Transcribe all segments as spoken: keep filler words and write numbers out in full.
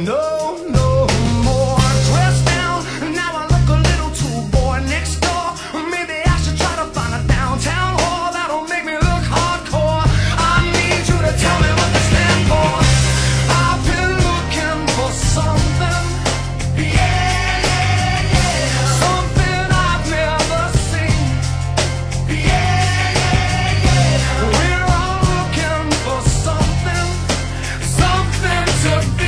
No, no more dressed down. Now I look a little too boy next door. Maybe I should try to find a downtown hall that'll make me look hardcore. I need you to tell me what to stand for. I've been looking for something, yeah, yeah, yeah. Something I've never seen, yeah, yeah, yeah. We're all looking for something, something to be.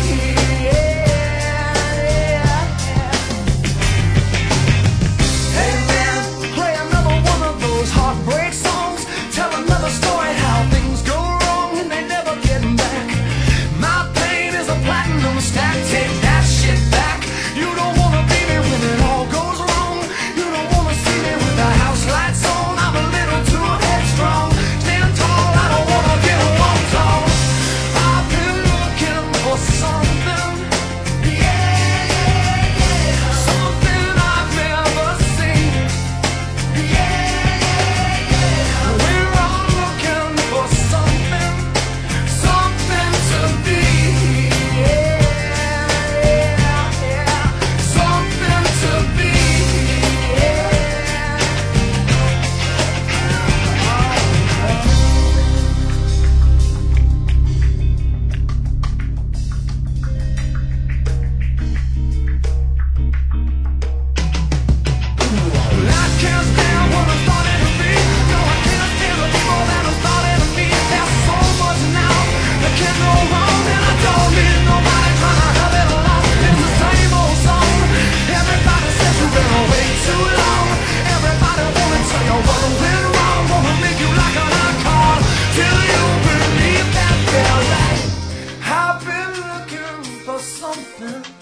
Heartbreak songs tell another story, how things go wrong and they never get back. My pain is a platinum stack. Take that shit back. You don't wanna be me when it all goes wrong. You don't wanna see me with the house lights on. I'm a little too headstrong. Stand tall, I don't wanna get walked on. I've been looking for something, yeah, yeah, yeah. Something I've never seen, yeah. I've been looking for something.